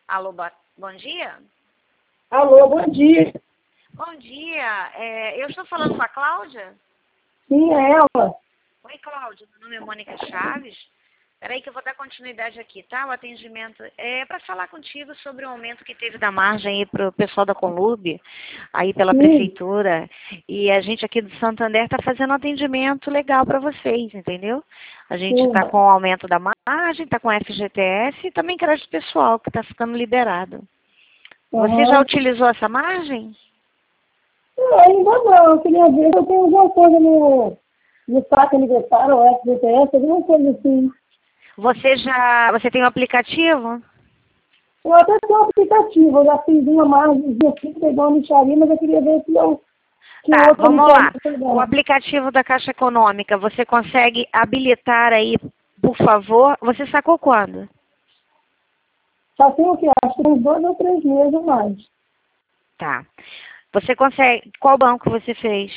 Alô, bom dia? Alô, bom dia. Bom dia. Eu estou falando com a Cláudia? Sim, é ela. Oi, Cláudia. Meu nome é Mônica Chaves. Peraí que eu vou dar continuidade aqui, tá? O atendimento é para falar contigo sobre o aumento que teve da margem aí para o pessoal da Conlube, aí pela Sim. prefeitura. E a gente aqui do Santander está fazendo um atendimento legal para vocês, entendeu? A gente está com o aumento da margem, está com FGTS e também crédito pessoal, que está ficando liberado. Você já utilizou essa margem? Ainda não. Eu queria ver se eu tenho alguma coisa no saque aniversário, ou FGTS, alguma coisa assim. Você tem um aplicativo? Eu até tenho um aplicativo, eu já fiz uma margem aqui, pegar uma mixaria, mas eu queria ver se eu... Tá, vamos lá. O aplicativo da Caixa Econômica, você consegue habilitar aí, por favor? Você sacou quando? Já tem o que? Acho que uns 2 ou 3 meses ou mais. Tá. Você consegue... Qual banco você fez?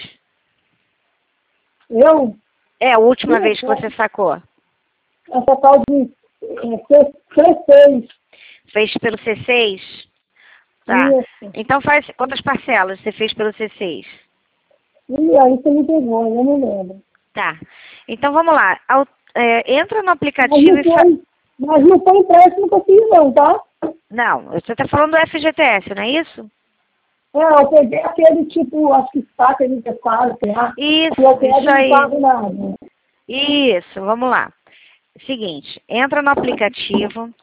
Eu? É a última vez que você sacou. Essa tal de C6. Fez pelo C6? Tá. Isso. Então faz... Quantas parcelas você fez pelo C6? E aí você me pegou, eu não lembro. Tá. Então vamos lá. Entra no aplicativo e... Mas não foi empréstimo que eu fiz não, tá? Não, você está falando do FGTS, não é isso? Eu peguei aquele tipo, acho que saca aniversário, sei lá. Isso aí. Não pago nada. Isso, vamos lá. Seguinte, entra no aplicativo,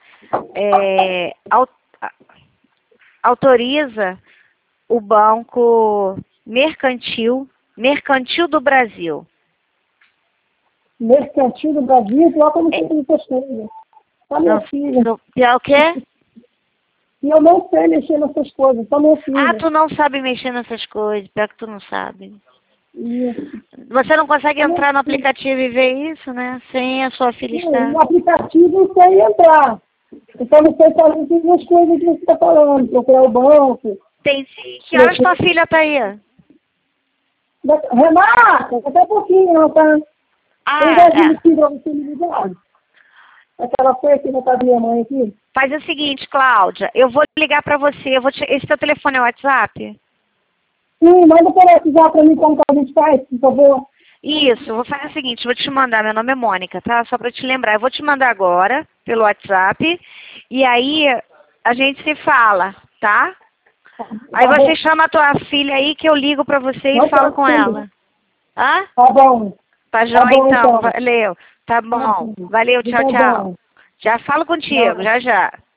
autoriza o Banco Mercantil do Brasil. Mercantil do Brasil, coloca no centro de pesquisa. Tá minha filha. É o quê? E eu não sei mexer nessas coisas, tá minha filha. Ah, tu não sabe mexer nessas coisas, pior que tu não sabe. Isso. Você não consegue entrar no aplicativo e ver isso, né? Sem a sua filha estar. No aplicativo eu sei entrar. Então não sei fazer as coisas que você está falando, procurar o banco. Tem sim. Que horas tua filha tá aí? Renata, até pouquinho, não tá? Eu já vi pra você me ligar. Aquela foi aqui na casa da minha mãe aqui. Faz o seguinte, Cláudia, eu vou ligar pra você, esse teu telefone é o WhatsApp? Sim, manda por WhatsApp pra mim como que a gente faz, por favor. Isso, vou fazer o seguinte, vou te mandar, meu nome é Mônica, tá? Só pra te lembrar, eu vou te mandar agora, pelo WhatsApp, e aí a gente se fala, tá? Aí você chama a tua filha aí que eu ligo pra você e falo com ela. Hã? Tá bom. Tá joia então, valeu. Tá bom, valeu, tchau, tchau. Já falo contigo, já.